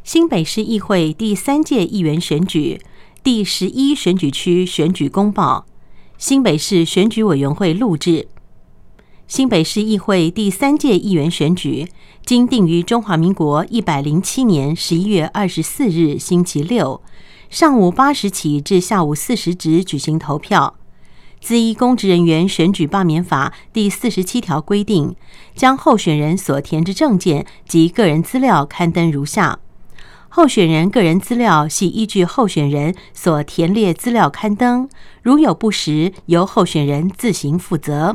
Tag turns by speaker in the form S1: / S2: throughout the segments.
S1: 新北市议会第3届议员选举第11选举区选举公报，新北市选举委员会录制。新北市议会第3届议员选举经定于中华民国107年11月24日星期六上午8时起至下午4时止举行投票。自依公职人员选举罢免法第47条规定，将候选人所填之证件及个人资料刊登如下。候选人个人资料系依据候选人所填列资料刊登，如有不实，由候选人自行负责。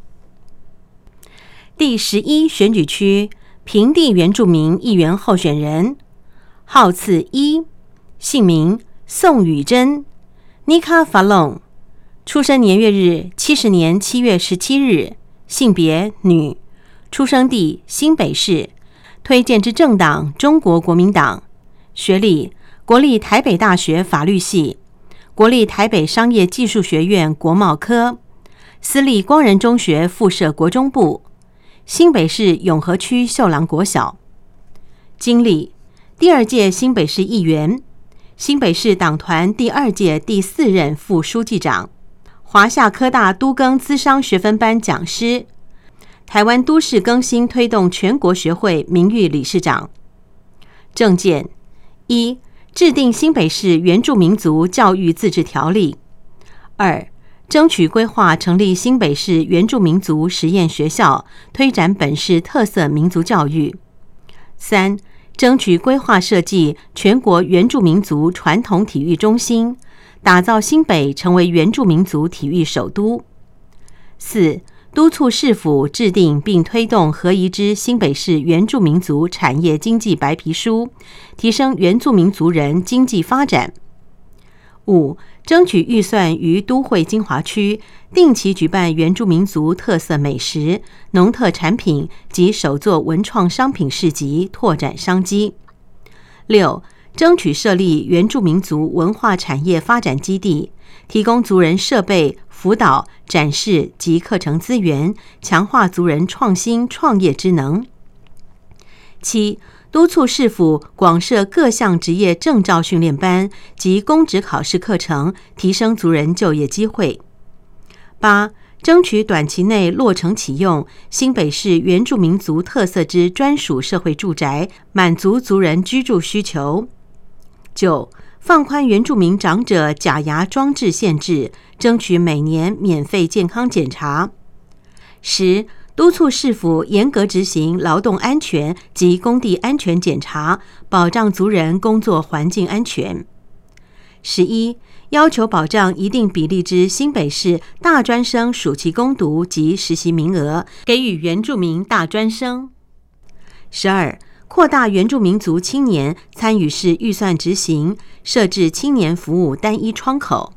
S1: 第11选举区平地原住民议员候选人，号次1，姓名宋宇珍 Nika Falong， 出生年月日70年7月17日，性别女，出生地新北市，推荐之政党中国国民党，学历国立台北大学法律系，国立台北商业技术学院国贸科，私立光仁中学附设国中部，新北市永和区秀朗国小。经历第2届新北市议员，新北市党团第2届第4任副书记长，华夏科大都更资商学分班讲师，台湾都市更新推动全国学会名誉理事长。政见：1. 制定新北市原住民族教育自治条例。2. 争取规划成立新北市原住民族实验学校，推展本市特色民族教育。3. 争取规划设计全国原住民族传统体育中心，打造新北成为原住民族体育首都。4. 督促市府制定并推动合宜之新北市原住民族产业经济白皮书，提升原住民族人经济发展。5. 争取预算于都会精华区定期举办原住民族特色美食、农特产品及手作文创商品市集，拓展商机。6. 争取设立原住民族文化产业发展基地，提供族人设备、辅导、展示及课程资源，强化族人创新创业之能。7. 督促市府广设各项职业证照训练班及公职考试课程，提升族人就业机会。8. 争取短期内落成启用新北市原住民族特色之专属社会住宅，满足族人居住需求。9. 放宽原住民长者假牙装置限制，争取每年免费健康检查。10. 督促市府严格执行劳动安全及工地安全检查，保障族人工作环境安全。11. 要求保障一定比例之新北市大专生暑期攻读及实习名额，给予原住民大专生。12. 扩大原住民族青年参与式预算执行，设置青年服务单一窗口。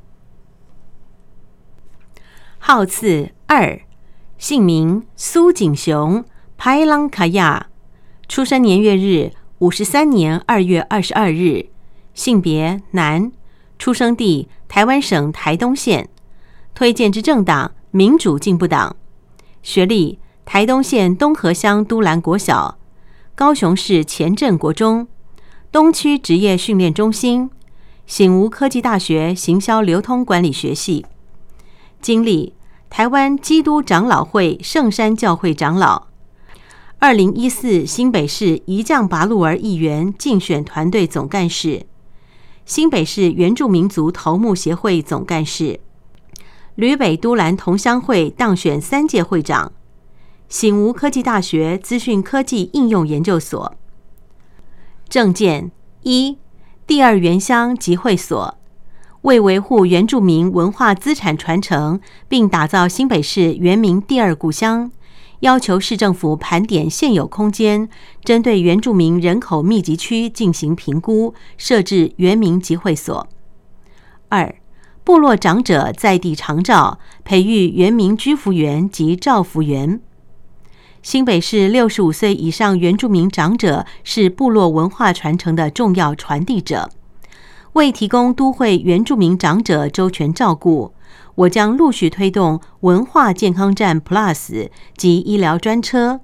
S1: 号次2，姓名苏景雄 Pailang Kaya， 出生年月日53年2月22日，性别男，出生地台湾省台东县，推荐之政党民主进步党，学历台东县东河乡都兰国小，高雄市前镇国中，东区职业训练中心，醒吾科技大学行销流通管理学系。经历台湾基督长老会圣山教会长老，2014新北市一将拔鹿儿议员竞选团队总干事，新北市原住民族头目协会总干事，旅北都兰同乡会当选3届会长，醒吾科技大学资讯科技应用研究所。政见1，第2原乡集会所，为维护原住民文化资产传承，并打造新北市原民第2故乡，要求市政府盘点现有空间，针对原住民人口密集区进行评估，设置原民集会所。2，部落长者在地长照，培育原民居服员及照服员。新北市65岁以上原住民长者是部落文化传承的重要传递者。为提供都会原住民长者周全照顾，我将陆续推动文化健康站 Plus 及医疗专车，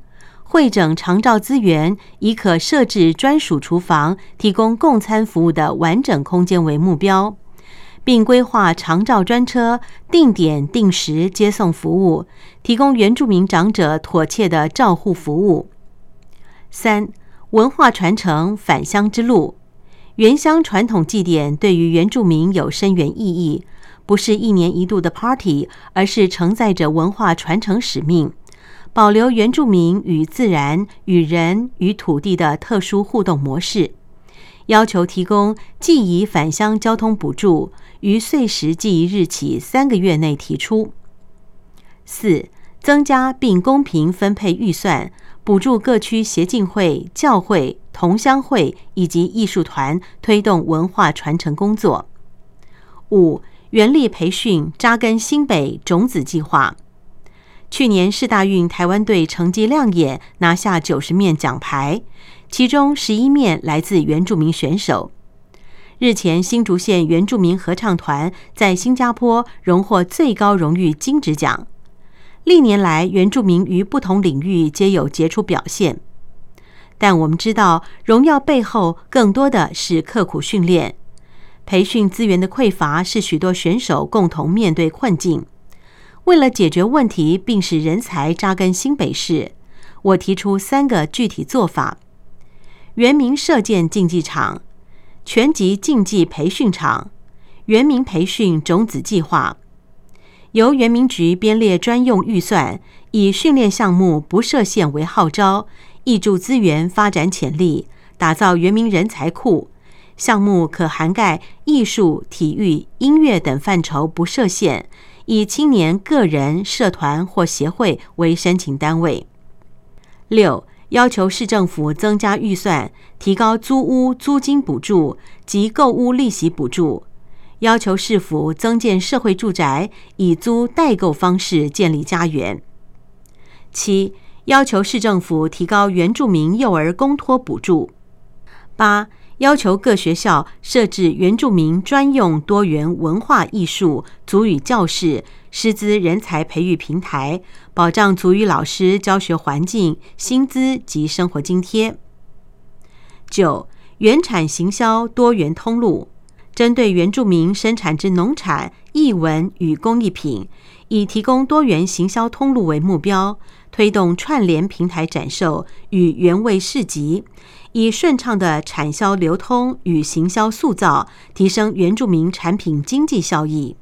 S1: 汇整长照资源，以可设置专属厨房、提供供餐服务的完整空间为目标，并规划长照专车定点定时接送服务，提供原住民长者妥切的照护服务。3、文化传承返乡之路。原乡传统祭典对于原住民有深远意义，不是一年一度的 party， 而是承载着文化传承使命，保留原住民与自然、与人、与土地的特殊互动模式。要求提供记忆返乡交通补助，于岁时记忆日起3个月内提出。4、增加并公平分配预算，补助各区协进会、教会、同乡会以及艺术团推动文化传承工作。5、原力培训扎根新北种子计划。去年世大运台湾队成绩亮眼，拿下90面奖牌，其中11面来自原住民选手。日前新竹县原住民合唱团在新加坡荣获最高荣誉金质奖。历年来原住民于不同领域皆有杰出表现，但我们知道荣耀背后更多的是刻苦训练，培训资源的匮乏是许多选手共同面对困境。为了解决问题并使人才扎根新北市，我提出3个具体做法：原民射箭竞技场、拳击竞技培训场、原民培训种子计划。由原民局编列专用预算，以训练项目不设限为号召，挹注资源发展潜力，打造原民人才库。项目可涵盖艺术、体育、音乐等范畴不设限，以青年个人、社团或协会为申请单位。6、要求市政府增加预算，提高租屋租金补助及购屋利息补助，要求市府增建社会住宅，以租代购方式建立家园。7、要求市政府提高原住民幼儿公托补助。8、要求各学校设置原住民专用多元文化艺术族语教室、师资人才培育平台，保障族语老师教学环境、薪资及生活津贴。9、原产行销多元通路，针对原住民生产之农产、艺文与工艺品，以提供多元行销通路为目标，推动串联平台展售与原味市集，以顺畅的产销流通与行销塑造，提升原住民产品经济效益。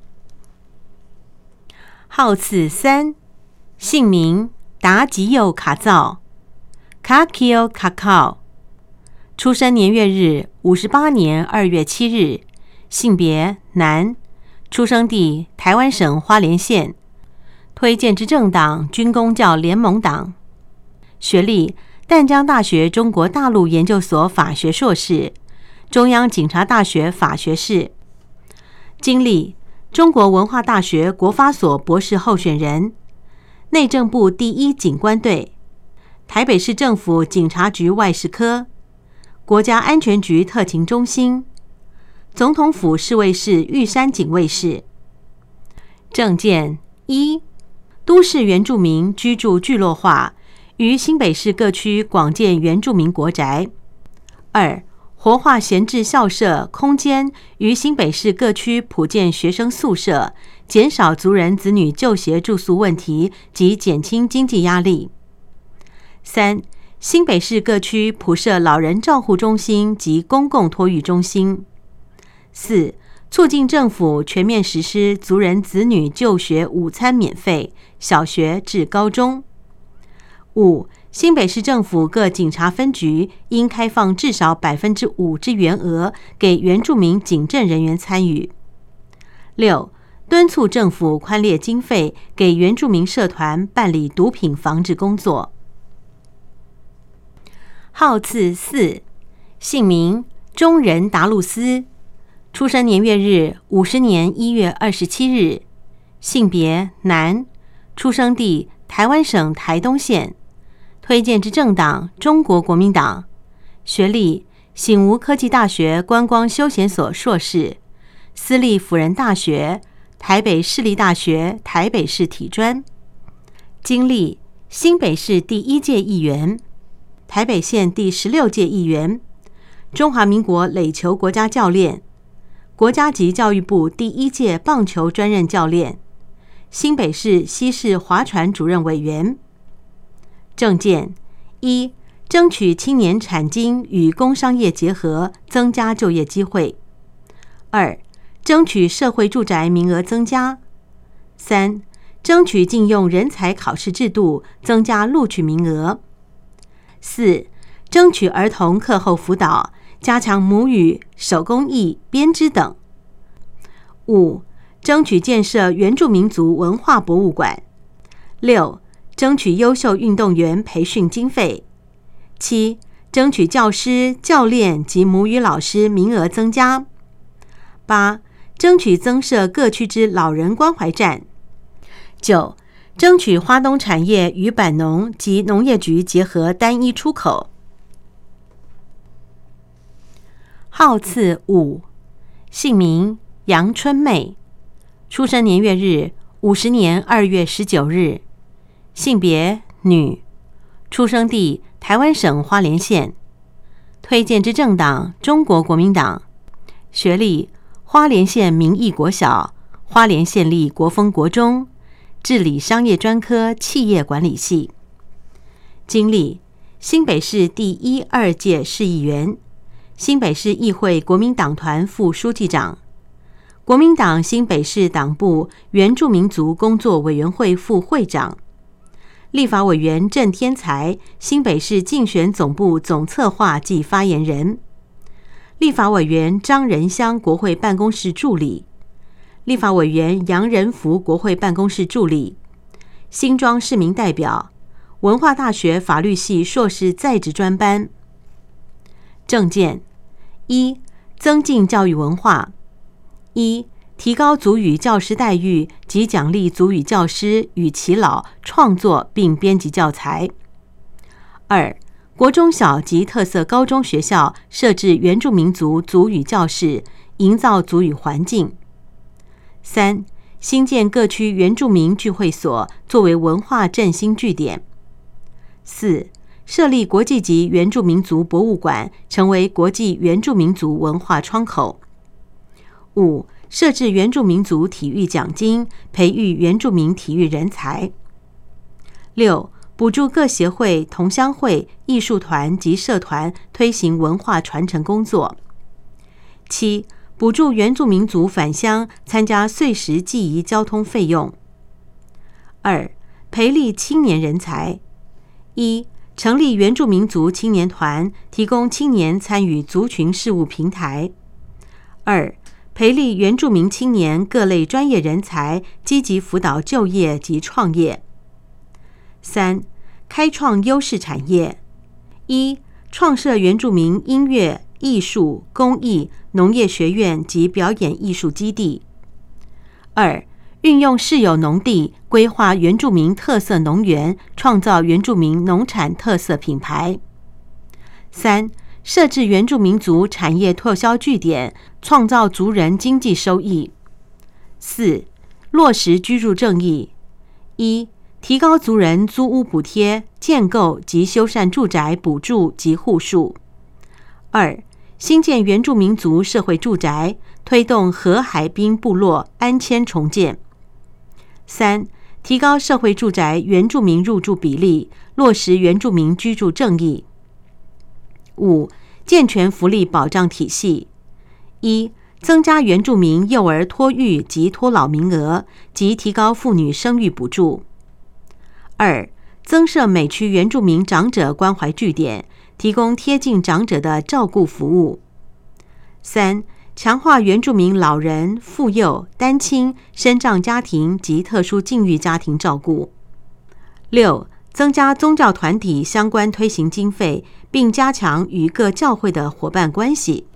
S1: 号次3，姓名达吉佑卡造 Kakio Kakao， 出生年月日58年2月7日，性别男，出生地台湾省花莲县，推荐之政党军公教联盟党，学历淡江大学中国大陆研究所法学硕士，中央警察大学法学士，经历中国文化大学国发所博士候选人，内政部第1警官队，台北市政府警察局外事科，国家安全局特勤中心，总统府侍卫室玉山警卫室。政见1，都市原住民居住聚落化，于新北市各区广建原住民国宅。2，活化闲置校舍空间，于新北市各区普建学生宿舍，减少族人子女就学住宿问题及减轻经济压力。3，新北市各区普设老人照护中心及公共托育中心。4，促进政府全面实施族人子女就学午餐免费，小学至高中。5，新北市政府各警察分局应开放至少5%之员额给原住民警政人员参与。6，敦促政府宽列经费给原住民社团办理毒品防治工作。号次4，姓名中人达路斯，出生年月日50年1月27日，性别男，出生地台湾省台东县，推荐之政党中国国民党，学历醒吾科技大学观光休闲所硕士，私立辅仁大学、台北市立大学台北市体专。经历新北市第1届议员，台北县第16届议员，中华民国垒球国家教练，国家级教育部第1届棒球专任教练，新北市西市划船主任委员。政见：一、争取青年产经与工商业结合，增加就业机会；二、争取社会住宅名额增加；三、争取禁用人才考试制度，增加录取名额；四、争取儿童课后辅导，加强母语、手工艺、编织等；五、争取建设原住民族文化博物馆；六、争取优秀运动员培训经费；七、争取教师、教练及母语老师名额增加；八、争取增设各区之老人关怀站；九、争取花东产业与板农及农业局结合单一出口。号次5，姓名杨春妹，出生年月日50年2月19日，性别女，出生地台湾省花莲县，推荐之政党中国国民党，学历花莲县民意国小、花莲县立国风国中，治理商业专科企业管理系。经历新北市第1、2届市议员，新北市议会国民党团副书记长，国民党新北市党部原住民族工作委员会副会长，立法委员郑天才新北市竞选总部总策划暨发言人，立法委员张仁香国会办公室助理，立法委员杨仁福国会办公室助理，新庄市民代表，文化大学法律系硕士在职专班。政见：一、增进教育文化；一、提高族语教师待遇及奖励族语教师与耆老创作并编辑教材；二、国中小及特色高中学校设置原住民族族语教室，营造族语环境；三、新建各区原住民聚会所，作为文化振兴据点；四、设立国际级原住民族博物馆，成为国际原住民族文化窗口；五、设置原住民族体育奖金，培育原住民体育人才；六、补助各协会、同乡会、艺术团及社团推行文化传承工作；七、补助原住民族返乡参加岁时祭仪交通费用；二、培力青年人才；一、成立原住民族青年团，提供青年参与族群事务平台；二、培力原住民青年各类专业人才，积极辅导就业及创业；三、开创优势产业；一、创设原住民音乐、艺术、工艺、农业学院及表演艺术基地；二、运用市有农地，规划原住民特色农园，创造原住民农产特色品牌；三、设置原住民族产业拓销据点，创造族人经济收益；四、落实居住正义；一、提高族人租屋补贴、建构及修缮住宅补助及户数；二、新建原住民族社会住宅，推动河海滨部落安迁重建；三、提高社会住宅原住民入住比例，落实原住民居住正义；五、健全福利保障体系；一、增加原住民幼儿托育及托老名额，及提高妇女生育补助；二、增设每区原住民长者关怀据点，提供贴近长者的照顾服务；三、强化原住民老人、妇幼、单亲、身障家庭及特殊境遇家庭照顾；六、增加宗教团体相关推行经费，并加强与各教会的伙伴关系；